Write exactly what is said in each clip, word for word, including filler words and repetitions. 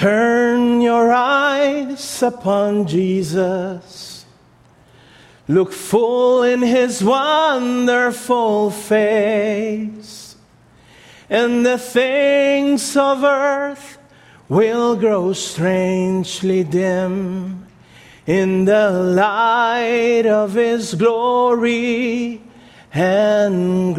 Turn your eyes upon Jesus. Look full in his wonderful face, and the things of earth will grow strangely dim in the light of his glory and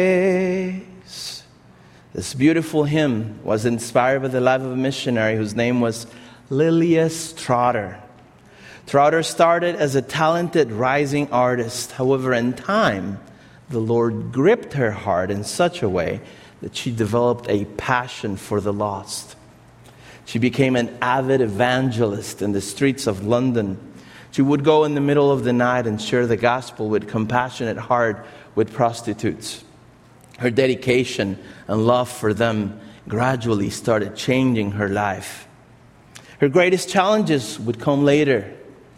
grace. This beautiful hymn was inspired by the life of a missionary whose name was Lilias Trotter. Trotter started as a talented rising artist. However, in time, the Lord gripped her heart in such a way that she developed a passion for the lost. She became an avid evangelist in the streets of London. She would go in the middle of the night and share the gospel with compassionate heart with prostitutes. Her dedication and love for them gradually started changing her life. Her greatest challenges would come later,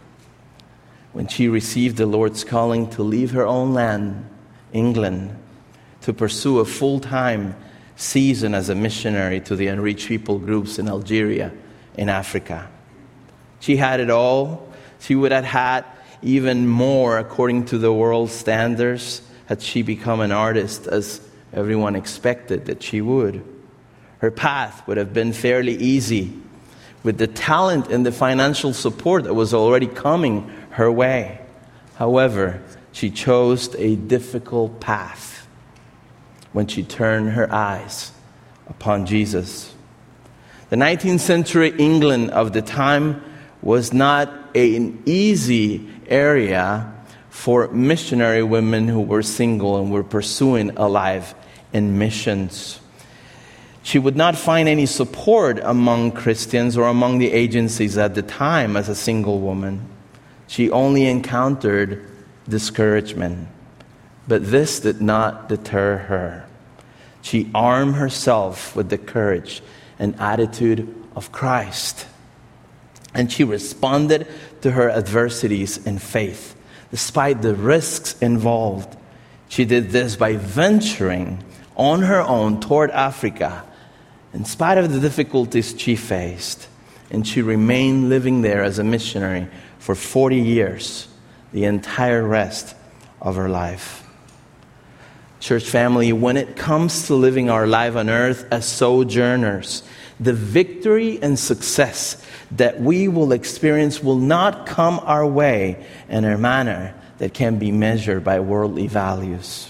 when she received the Lord's calling to leave her own land, England, to pursue a full-time season as a missionary to the unreached people groups in Algeria, in Africa. She had it all. She would have had even more according to the world's standards had she become an artist, as everyone expected that she would. Her path would have been fairly easy with the talent and the financial support that was already coming her way. However, she chose a difficult path when she turned her eyes upon Jesus. The nineteenth century England of the time was not an easy area for missionary women who were single and were pursuing a life in missions. She would not find any support among Christians or among the agencies at the time as a single woman. She only encountered discouragement. But this did not deter her. She armed herself with the courage and attitude of Christ. And she responded to her adversities in faith, despite the risks involved. She did this by venturing on her own toward Africa, in spite of the difficulties she faced. And she remained living there as a missionary for forty years, the entire rest of her life. Church family, when it comes to living our life on earth as sojourners, the victory and success that we will experience will not come our way in a manner that can be measured by worldly values.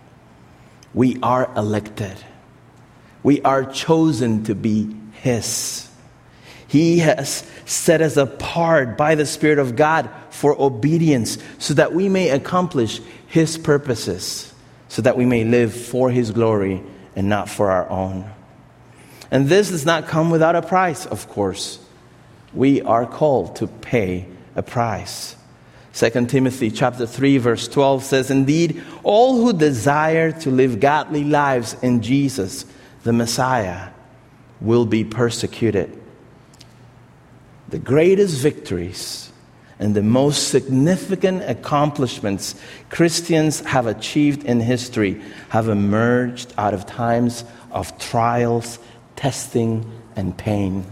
We are elected. We are chosen to be His. He has set us apart by the Spirit of God for obedience, so that we may accomplish His purposes, so that we may live for His glory and not for our own. And this does not come without a price, of course. We are called to pay a price. Second Timothy chapter three verse twelve says, "Indeed, all who desire to live godly lives in Jesus, the Messiah, will be persecuted." The greatest victories and the most significant accomplishments Christians have achieved in history have emerged out of times of trials, testing, and pain.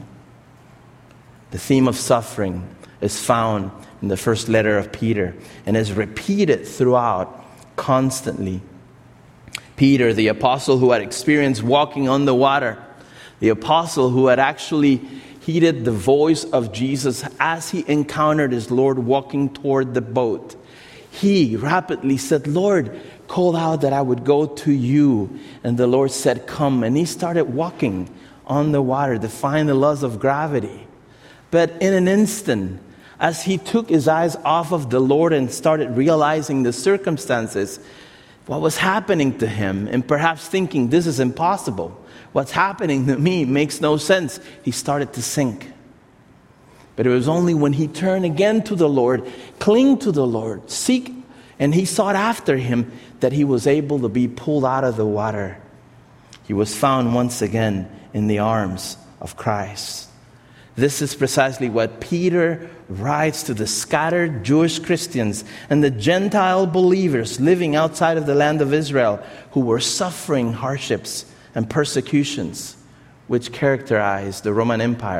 The theme of suffering is found in the first letter of Peter and is repeated throughout constantly. Peter, the apostle who had experienced walking on the water, the apostle who had actually heeded the voice of Jesus as he encountered his Lord walking toward the boat, he rapidly said, "Lord, called out that I would go to you." And the Lord said, "Come." And he started walking on the water, defying the laws of gravity. But in an instant, as he took his eyes off of the Lord and started realizing the circumstances, what was happening to him, and perhaps thinking, "This is impossible. What's happening to me makes no sense," he started to sink. But it was only when he turned again to the Lord, cling to the Lord, seek, and he sought after Him, that he was able to be pulled out of the water. He was found once again in the arms of Christ. This is precisely what Peter writes to the scattered Jewish Christians and the Gentile believers living outside of the land of Israel who were suffering hardships and persecutions which characterized the Roman Empire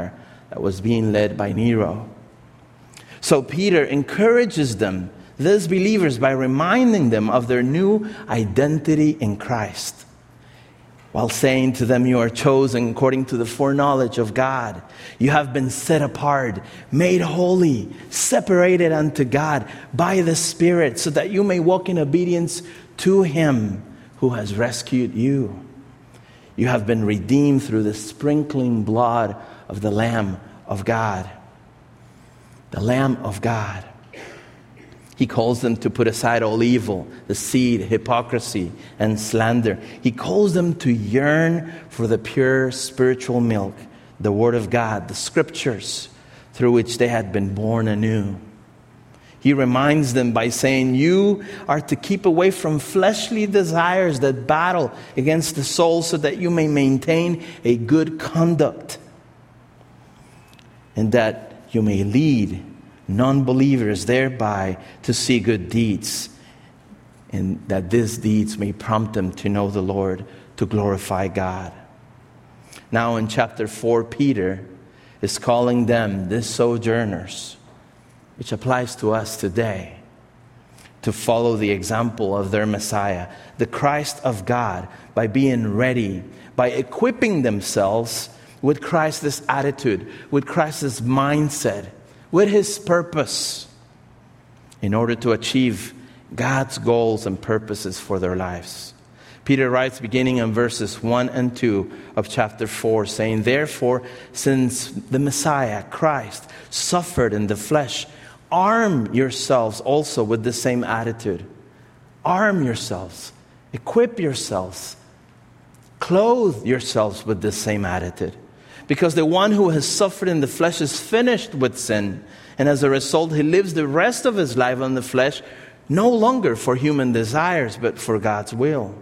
that was being led by Nero. So Peter encourages them, these believers, by reminding them of their new identity in Christ, while saying to them, you are chosen according to the foreknowledge of God. You have been set apart, made holy, separated unto God by the Spirit, so that you may walk in obedience to Him who has rescued you. You have been redeemed through the sprinkling blood of the Lamb of God. The Lamb of God. He calls them to put aside all evil, deceit, hypocrisy, and slander. He calls them to yearn for the pure spiritual milk, the Word of God, the Scriptures, through which they had been born anew. He reminds them by saying, you are to keep away from fleshly desires that battle against the soul, so that you may maintain a good conduct, and that you may lead non-believers thereby to see good deeds, and that these deeds may prompt them to know the Lord, to glorify God. Now in chapter four, Peter is calling them, these sojourners, which applies to us today, to follow the example of their Messiah, the Christ of God, by being ready, by equipping themselves with Christ's attitude, with Christ's mindset, with His purpose, in order to achieve God's goals and purposes for their lives. Peter writes, beginning in verses one and two of chapter four, saying, therefore, since the Messiah, Christ, suffered in the flesh, arm yourselves also with the same attitude. Arm yourselves, equip yourselves, clothe yourselves with the same attitude. Because the one who has suffered in the flesh is finished with sin. And as a result, he lives the rest of his life on the flesh, no longer for human desires, but for God's will.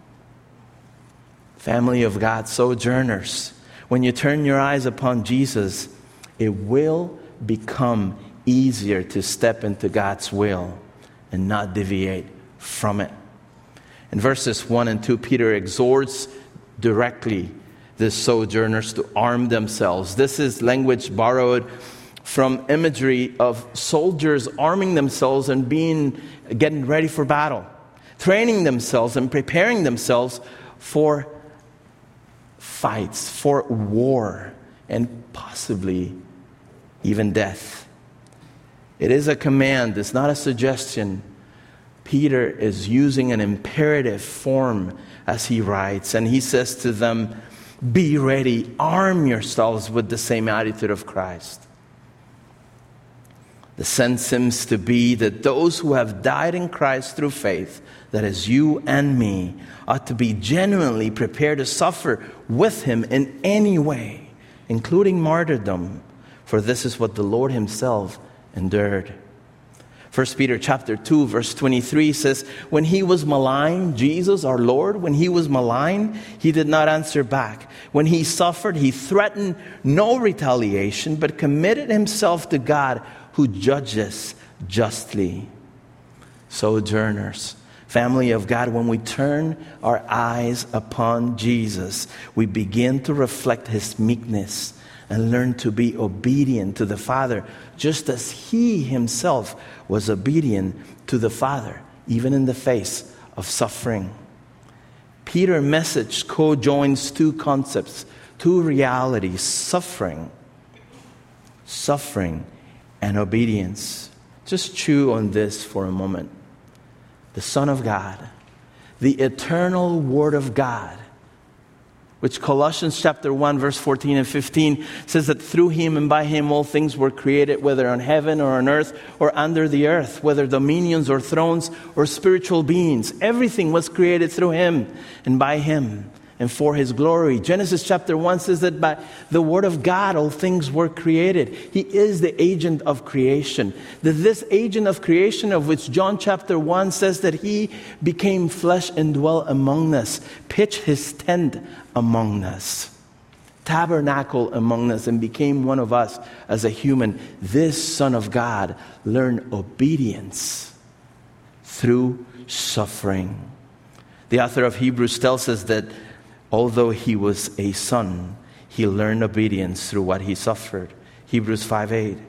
Family of God, sojourners, when you turn your eyes upon Jesus, it will become easier to step into God's will and not deviate from it. In verses one and two, Peter exhorts directly the sojourners to arm themselves. This is language borrowed from imagery of soldiers arming themselves and being getting ready for battle, training themselves and preparing themselves for fights, for war, and possibly even death. It is a command, it's not a suggestion. Peter is using an imperative form as he writes, and he says to them, be ready, arm yourselves with the same attitude of Christ. The sense seems to be that those who have died in Christ through faith, that is you and me, ought to be genuinely prepared to suffer with Him in any way, including martyrdom, for this is what the Lord Himself endured. First Peter chapter two, verse twenty-three says, when He was maligned, Jesus our Lord, when He was maligned, He did not answer back. When He suffered, He threatened no retaliation, but committed Himself to God, who judges justly. Sojourners, family of God, when we turn our eyes upon Jesus, we begin to reflect His meekness and learn to be obedient to the Father, just as He Himself was obedient to the Father, even in the face of suffering. Peter's message co-joins two concepts, two realities, suffering, suffering and obedience. Just chew on this for a moment. The Son of God, the eternal Word of God, which Colossians chapter one, verse fourteen and fifteen says that through Him and by Him all things were created, whether on heaven or on earth or under the earth, whether dominions or thrones or spiritual beings. Everything was created through Him and by Him and for His glory. Genesis chapter one says that by the Word of God all things were created. He is the agent of creation. That this agent of creation, of which John chapter one says that He became flesh and dwelt among us, pitched His tent among us, tabernacle among us, and became one of us as a human. This Son of God learned obedience through suffering. The author of Hebrews tells us that although He was a son, He learned obedience through what He suffered. Hebrews five eight.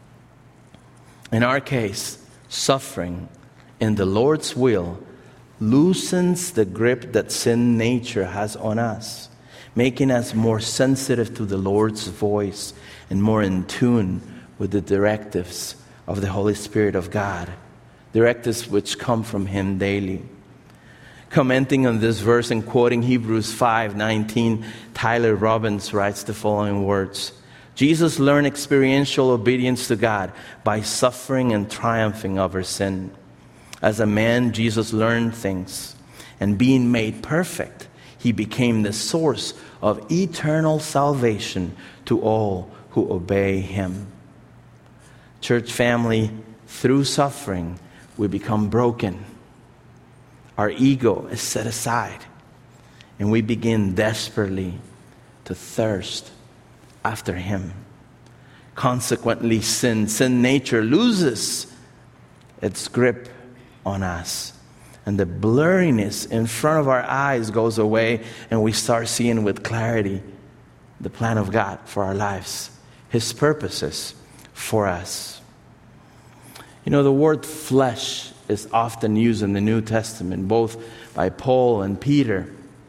In our case, suffering in the Lord's will loosens the grip that sin nature has on us, making us more sensitive to the Lord's voice and more in tune with the directives of the Holy Spirit of God, directives which come from Him daily. Commenting on this verse and quoting Hebrews five nineteen, Tyler Robbins writes the following words: Jesus learned experiential obedience to God by suffering and triumphing over sin. As a man, Jesus learned things, and being made perfect, He became the source of eternal salvation to all who obey Him. Church family, through suffering, we become broken. Our ego is set aside, and we begin desperately to thirst after Him. Consequently, sin, sin nature loses its grip on us. And the blurriness in front of our eyes goes away, and we start seeing with clarity the plan of God for our lives, His purposes for us. You know, the word flesh is often used in the New Testament, both by Paul and Peter.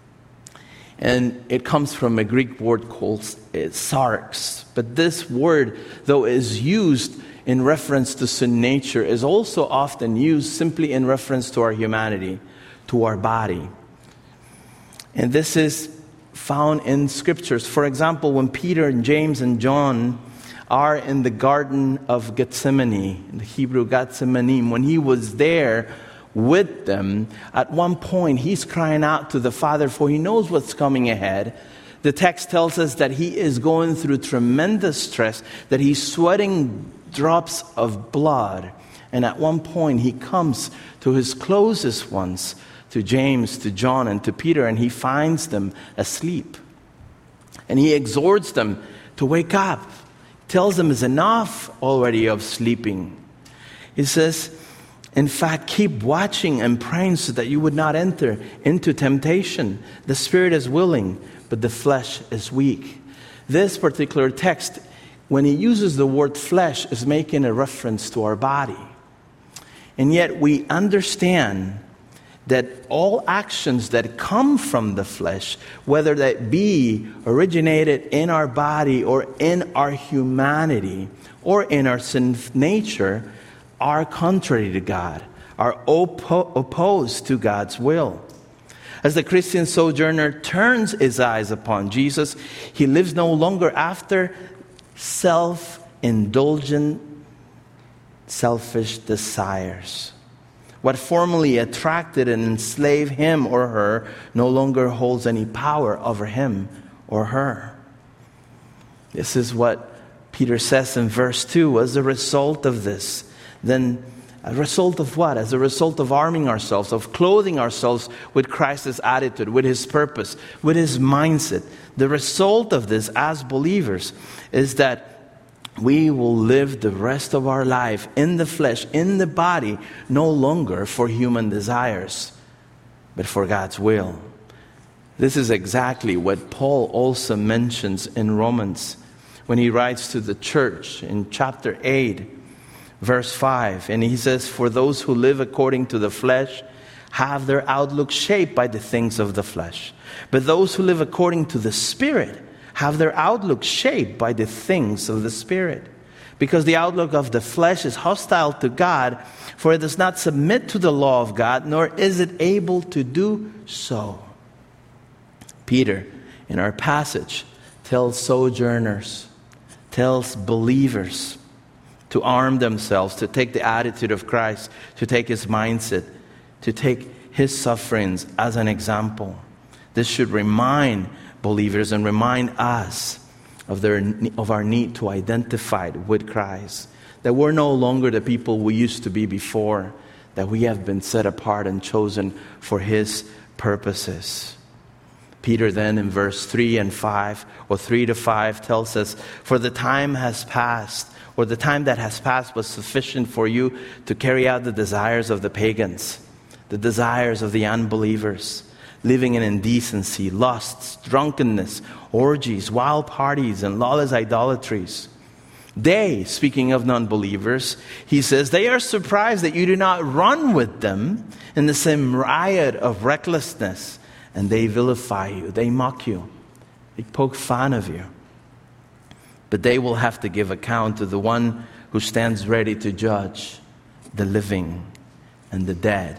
And it comes from a Greek word called sarx. But this word, though is used in reference to sin nature, is also often used simply in reference to our humanity, to our body. And this is found in scriptures. For example, when Peter and James and John are in the Garden of Gethsemane, in the Hebrew Gethsemane, when He was there with them, at one point He's crying out to the Father, for He knows what's coming ahead. The text tells us that He is going through tremendous stress, that He's sweating drops of blood. And at one point He comes to His closest ones, to James, to John, and to Peter, and He finds them asleep. And He exhorts them to wake up. Tells them it's enough already of sleeping. He says, in fact, keep watching and praying so that you would not enter into temptation. The spirit is willing, but the flesh is weak. This particular text, when he uses the word flesh, is making a reference to our body. And yet we understand that all actions that come from the flesh, whether that be originated in our body or in our humanity or in our sin nature, are contrary to God, are oppo- opposed to God's will. As the Christian sojourner turns his eyes upon Jesus, he lives no longer after self-indulgent, selfish desires. What formerly attracted and enslaved him or her no longer holds any power over him or her. This is what Peter says in verse two. As a result of this, then a result of what? As a result of arming ourselves, of clothing ourselves with Christ's attitude, with His purpose, with His mindset. The result of this as believers is that we will live the rest of our life in the flesh, in the body, no longer for human desires, but for God's will. This is exactly what Paul also mentions in Romans when he writes to the church in chapter eight, verse five. And he says, for those who live according to the flesh have their outlook shaped by the things of the flesh. But those who live according to the Spirit have their outlook shaped by the things of the Spirit. Because the outlook of the flesh is hostile to God, for it does not submit to the law of God, nor is it able to do so. Peter, in our passage, tells sojourners, tells believers to arm themselves, to take the attitude of Christ, to take His mindset, to take His sufferings as an example. This should remind believers and remind us of their of our need to identify with Christ. That we're no longer the people we used to be before. That we have been set apart and chosen for His purposes. Peter then in verse three and five, or three to five, tells us, for the time has passed, or the time that has passed was sufficient for you to carry out the desires of the pagans, the desires of the unbelievers, living in indecency, lusts, drunkenness, orgies, wild parties, and lawless idolatries. They, speaking of non-believers, he says, they are surprised that you do not run with them in the same riot of recklessness, and they vilify you, they mock you, they poke fun of you. But they will have to give account to the one who stands ready to judge the living and the dead.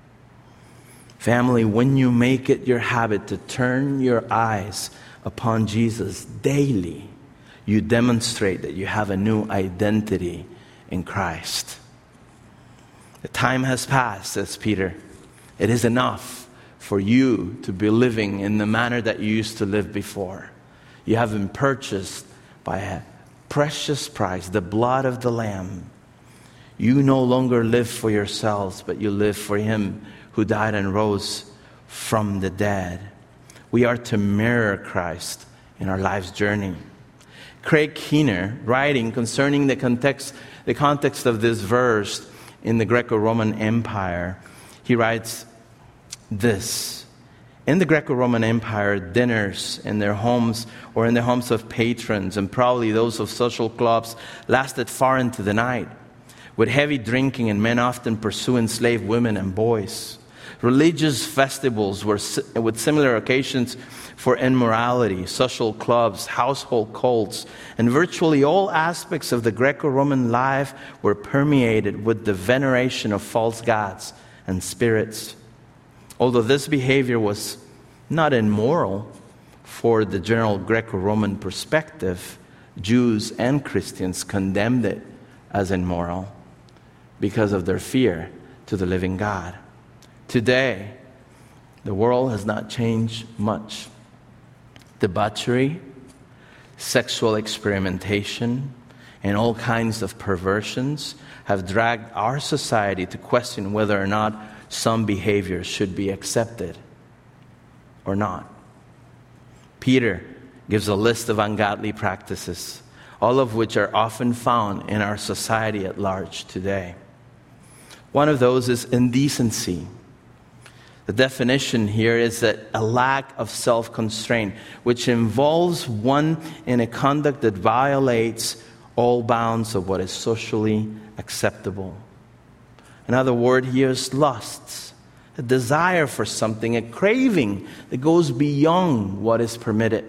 Family, when you make it your habit to turn your eyes upon Jesus daily, you demonstrate that you have a new identity in Christ. The time has passed, says Peter. It is enough for you to be living in the manner that you used to live before. You have been purchased by a precious price, the blood of the Lamb. You no longer live for yourselves, but you live for Him who died and rose from the dead. We are to mirror Christ in our life's journey. Craig Keener, writing concerning the context, the context of this verse in the Greco-Roman Empire, he writes this. In the Greco-Roman Empire, dinners in their homes or in the homes of patrons, and probably those of social clubs, lasted far into the night, with heavy drinking and men often pursue enslaved women and boys. Religious festivals were with similar occasions for immorality, social clubs, household cults, and virtually all aspects of the Greco-Roman life were permeated with the veneration of false gods and spirits. Although this behavior was not immoral for the general Greco-Roman perspective, Jews and Christians condemned it as immoral because of their fear to the living God. Today, the world has not changed much. Debauchery, sexual experimentation, and all kinds of perversions have dragged our society to question whether or not some behaviors should be accepted or not. Peter gives a list of ungodly practices, all of which are often found in our society at large today. One of those is indecency. The definition here is that a lack of self-constraint, which involves one in a conduct that violates all bounds of what is socially acceptable. Another word here is lusts, a desire for something, a craving that goes beyond what is permitted.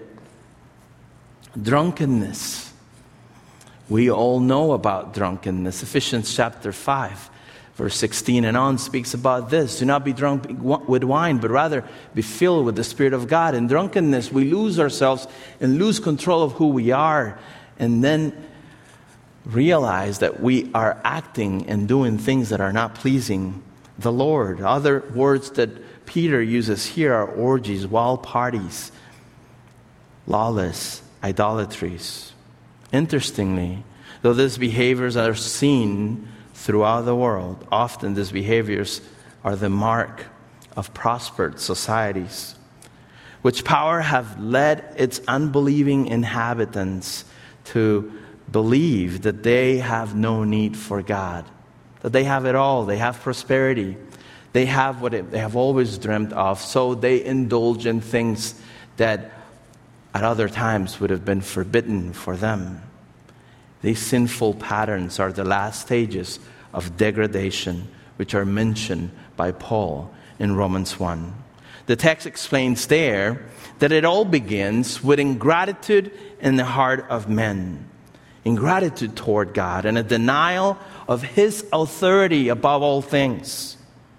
Drunkenness. We all know about drunkenness. Ephesians chapter five. Verse sixteen and on speaks about this. Do not be drunk with wine, but rather be filled with the Spirit of God. In drunkenness, we lose ourselves and lose control of who we are, and then realize that we are acting and doing things that are not pleasing the Lord. Other words that Peter uses here are orgies, wild parties, lawless idolatries. Interestingly, though these behaviors are seen throughout the world, often these behaviors are the mark of prospered societies, which power have led its unbelieving inhabitants to believe that they have no need for God, that they have it all, they have prosperity, they have what it, they have always dreamt of, so they indulge in things that at other times would have been forbidden for them. These sinful patterns are the last stages of degradation, which are mentioned by Paul in Romans one. The text explains there that it all begins with ingratitude in the heart of men. Ingratitude toward God and a denial of His authority above all things.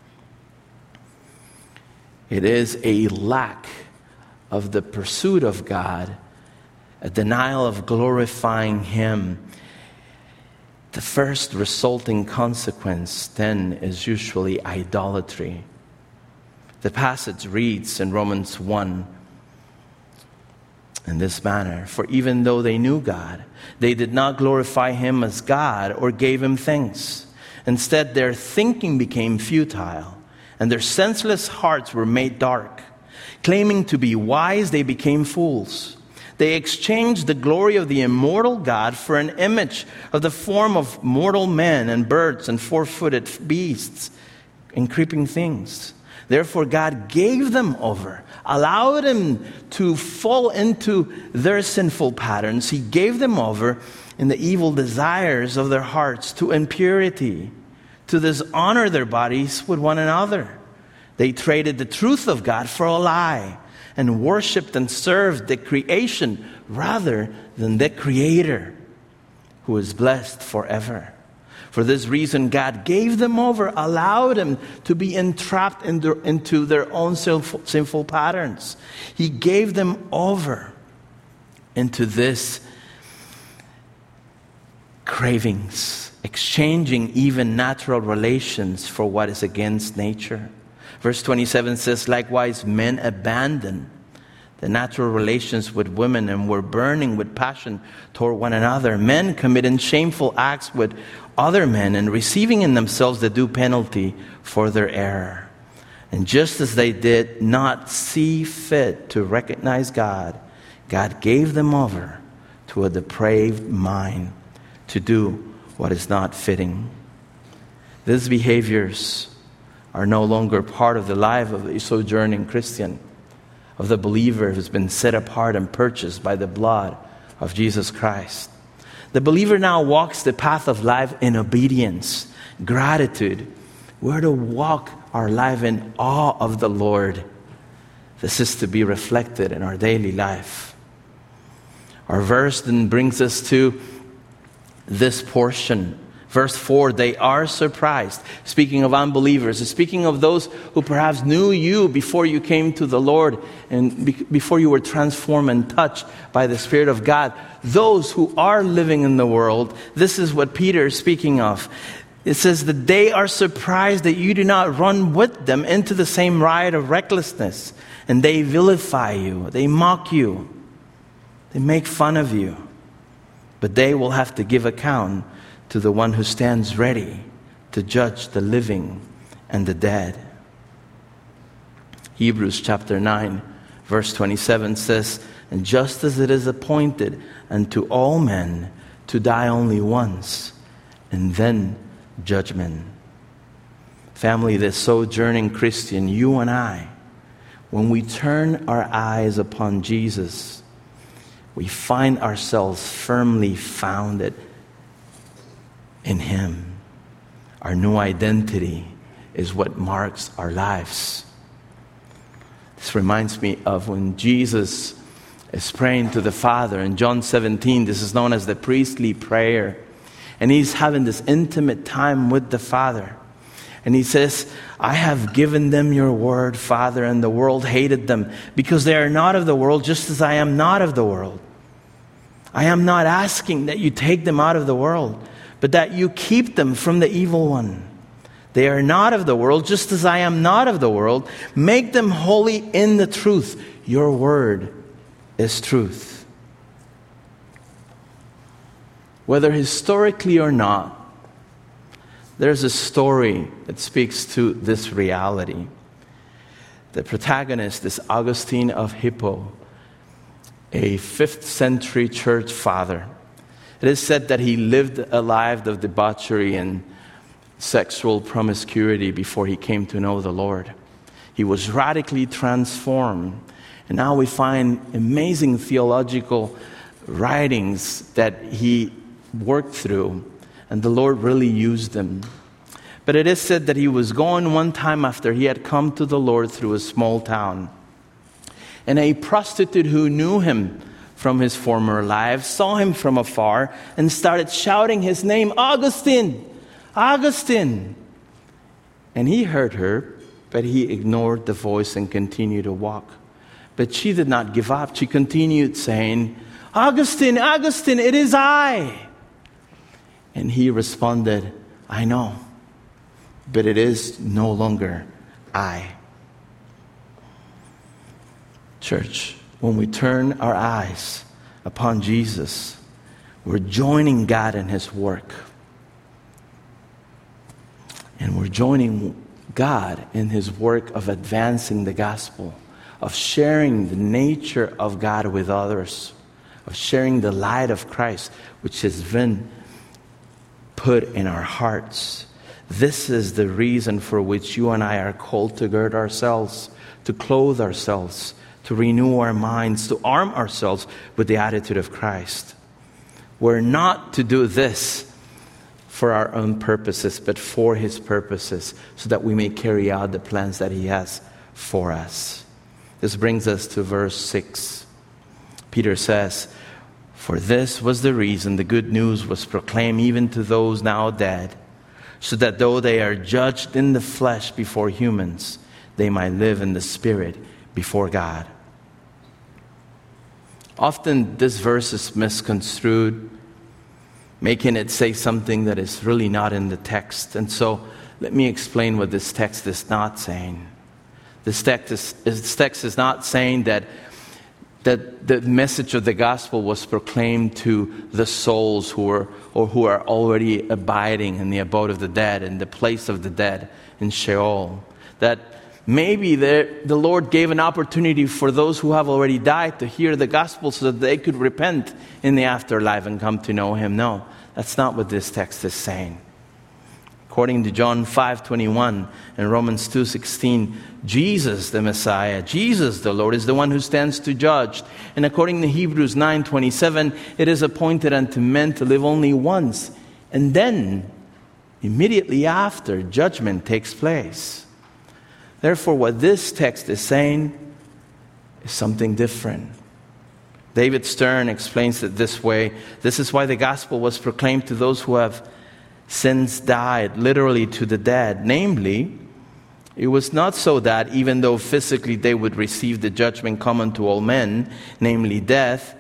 It is a lack of the pursuit of God, a denial of glorifying Him. The first resulting consequence then is usually idolatry. The passage reads in Romans one in this manner, for even though they knew God, they did not glorify Him as God or gave Him thanks. Instead, their thinking became futile, and their senseless hearts were made dark. Claiming to be wise, they became fools. They exchanged the glory of the immortal God for an image of the form of mortal men and birds and four-footed beasts and creeping things. Therefore, God gave them over, allowed them to fall into their sinful patterns. He gave them over in the evil desires of their hearts, to impurity, to dishonor their bodies with one another. They traded the truth of God for a lie and worshipped and served the creation rather than the Creator, who is blessed forever. For this reason, God gave them over, allowed them to be entrapped into their own sinful patterns. He gave them over into this cravings, exchanging even natural relations for what is against nature. Verse twenty-seven says, likewise, men abandoned the natural relations with women and were burning with passion toward one another. Men committing shameful acts with other men and receiving in themselves the due penalty for their error. And just as they did not see fit to recognize God, God gave them over to a depraved mind to do what is not fitting. These behaviors are no longer part of the life of a sojourning Christian, of the believer who's been set apart and purchased by the blood of Jesus Christ. The believer now walks the path of life in obedience, gratitude. We're to walk our life in awe of the Lord. This is to be reflected in our daily life. Our verse then brings us to this portion. Verse four, they are surprised. Speaking of unbelievers, speaking of those who perhaps knew you before you came to the Lord and be- before you were transformed and touched by the Spirit of God. Those who are living in the world, this is what Peter is speaking of. It says that they are surprised that you do not run with them into the same riot of recklessness. And they vilify you. They mock you. They make fun of you. But they will have to give account to the one who stands ready to judge the living and the dead. Hebrews chapter nine, verse twenty-seven says, and just as it is appointed unto all men to die only once, and then judgment. Family, the sojourning Christian, you and I, when we turn our eyes upon Jesus, we find ourselves firmly founded in Him. Our new identity is what marks our lives. This reminds me of when Jesus is praying to the Father in John seventeen. This is known as the priestly prayer. And He's having this intimate time with the Father. And He says, I have given them your word, Father, and the world hated them because they are not of the world, just as I am not of the world. I am not asking that you take them out of the world, but that you keep them from the evil one. They are not of the world, just as I am not of the world. Make them holy in the truth. Your word is truth. Whether historically or not, there's a story that speaks to this reality. The protagonist is Augustine of Hippo, a fifth century church father. It is said that he lived a life of debauchery and sexual promiscuity before he came to know the Lord. He was radically transformed. And now we find amazing theological writings that he worked through, and the Lord really used them. But it is said that he was going one time after he had come to the Lord through a small town. And a prostitute who knew him from his former life saw him from afar and started shouting his name, Augustine, Augustine. And he heard her, but he ignored the voice and continued to walk. But she did not give up. She continued saying, Augustine, Augustine, it is I. And he responded, I know, but it is no longer I. Church, when we turn our eyes upon Jesus, we're joining God in His work. And we're joining God in His work of advancing the gospel, of sharing the nature of God with others, of sharing the light of Christ, which has been put in our hearts. This is the reason for which you and I are called to gird ourselves, to clothe ourselves, to renew our minds, to arm ourselves with the attitude of Christ. we're not to do this for our own purposes, but for His purposes, so that we may carry out the plans that He has for us. This brings us to verse six. Peter says, "For this was the reason the good news was proclaimed even to those now dead, so that though they are judged in the flesh before humans, they might live in the Spirit before God." Often this verse is misconstrued, making it say something that is really not in the text. And so let me explain what this text is not saying. This text is, this text is not saying that, that the message of the gospel was proclaimed to the souls who are, or who are already abiding in the abode of the dead, in the place of the dead, in Sheol. That maybe the, the Lord gave an opportunity for those who have already died to hear the gospel so that they could repent in the afterlife and come to know Him. No, that's not what this text is saying. According to John five twenty-one and Romans two sixteen, Jesus the Messiah, Jesus the Lord, is the one who stands to judge. And according to Hebrews nine twenty-seven, it is appointed unto men to live only once. And then, immediately after, judgment takes place. Therefore, what this text is saying is something different. David Stern explains it this way. This is why the gospel was proclaimed to those who have since died, literally to the dead. Namely, it was not so that even though physically they would receive the judgment common to all men, namely death,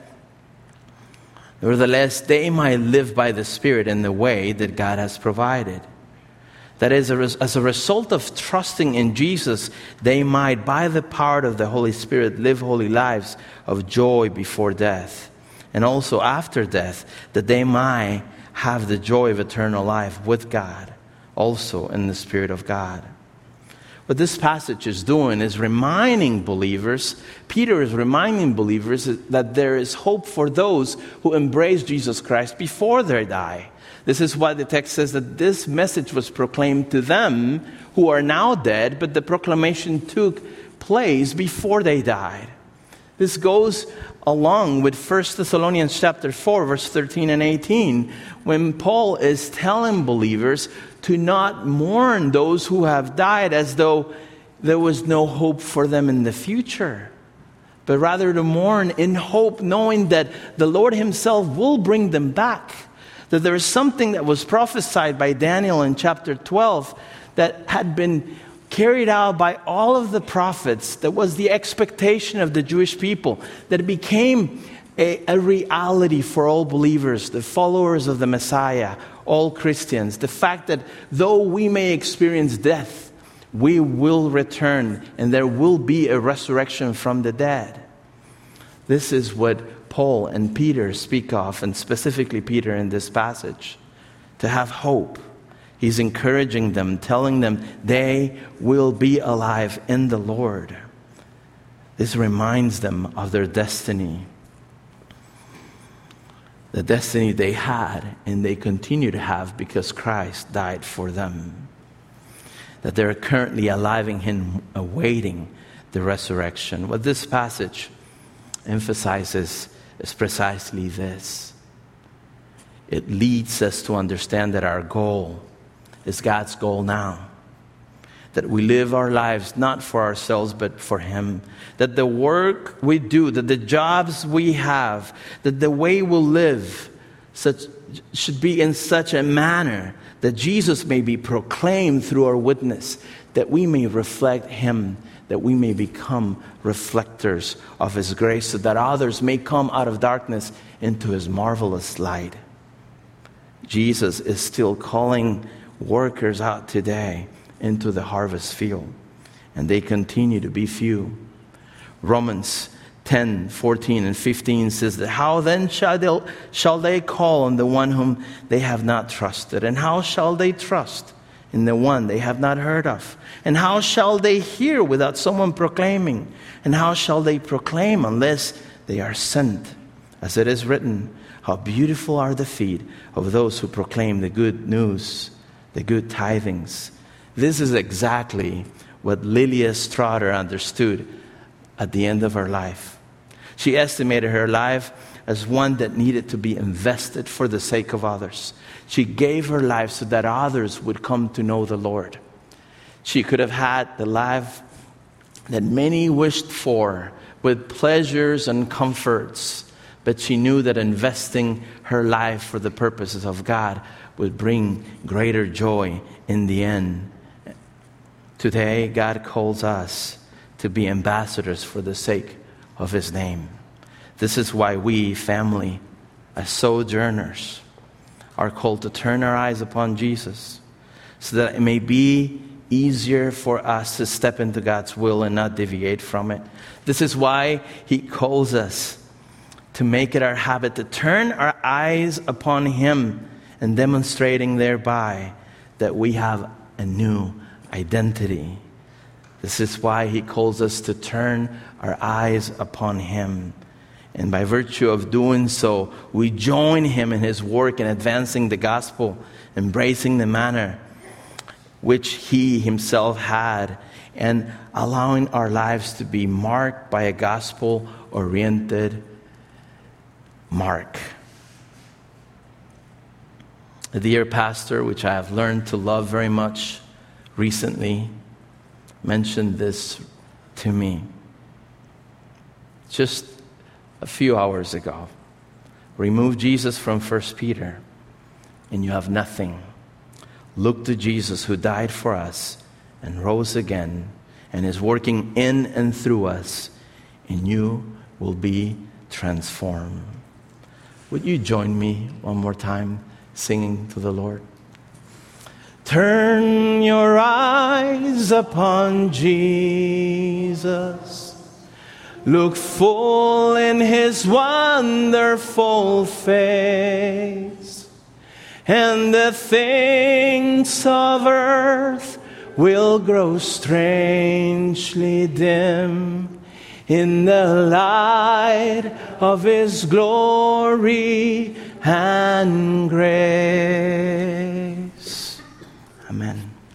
nevertheless they might live by the Spirit in the way that God has provided. That is, as a result of trusting in Jesus, they might, by the power of the Holy Spirit, live holy lives of joy before death. And also after death, that they might have the joy of eternal life with God, also in the Spirit of God. What this passage is doing is reminding believers, Peter is reminding believers that there is hope for those who embrace Jesus Christ before they die. This is why the text says that this message was proclaimed to them who are now dead, but the proclamation took place before they died. This goes along with First Thessalonians chapter four, verse thirteen and eighteen, when Paul is telling believers to not mourn those who have died as though there was no hope for them in the future, but rather to mourn in hope, knowing that the Lord Himself will bring them back. That there is something that was prophesied by Daniel in chapter twelve that had been carried out by all of the prophets. That was the expectation of the Jewish people, that it became a, a reality for all believers, the followers of the Messiah, all Christians. The fact that though we may experience death, we will return and there will be a resurrection from the dead. This is what Paul and Peter speak of, and specifically Peter in this passage, to have hope. He's encouraging them, telling them they will be alive in the Lord. This reminds them of their destiny. The destiny they had and they continue to have because Christ died for them. That they're currently alive in Him, awaiting the resurrection. What this passage emphasizes is precisely this. It leads us to understand that our goal is God's goal now. That we live our lives not for ourselves but for Him. That the work we do, that the jobs we have, that the way we'll live such, should be in such a manner that Jesus may be proclaimed through our witness, that we may reflect Him, that we may become reflectors of His grace, so that others may come out of darkness into His marvelous light. Jesus is still calling workers out today into the harvest field, and they continue to be few. Romans ten, fourteen, and fifteen says that, how then shall they, shall they call on the one whom they have not trusted? And how shall they trust in the one they have not heard of? And how shall they hear without someone proclaiming? And how shall they proclaim unless they are sent? As it is written, how beautiful are the feet of those who proclaim the good news, the good tidings. This is exactly what Lilia Strader understood at the end of her life. She estimated her life as one that needed to be invested for the sake of others. She gave her life so that others would come to know the Lord. She could have had the life that many wished for, with pleasures and comforts, but she knew that investing her life for the purposes of God would bring greater joy in the end. Today, God calls us to be ambassadors for the sake of His name. This is why we, family, as sojourners, are called to turn our eyes upon Jesus, so that it may be easier for us to step into God's will and not deviate from it. This is why He calls us to make it our habit to turn our eyes upon Him, and demonstrating thereby that we have a new identity. This is why He calls us to turn our eyes upon Him. And by virtue of doing so, we join Him in His work in advancing the gospel, embracing the manner which He Himself had, and allowing our lives to be marked by a gospel-oriented mark. A dear pastor, which I have learned to love very much recently, mentioned this to me just a few hours ago. Remove Jesus from First Peter and you have nothing. Look to Jesus, who died for us and rose again and is working in and through us, and you will be transformed. Would you join me one more time singing to the Lord? Turn your eyes upon Jesus. Look full in His wonderful face, and the things of earth will grow strangely dim in the light of His glory and grace.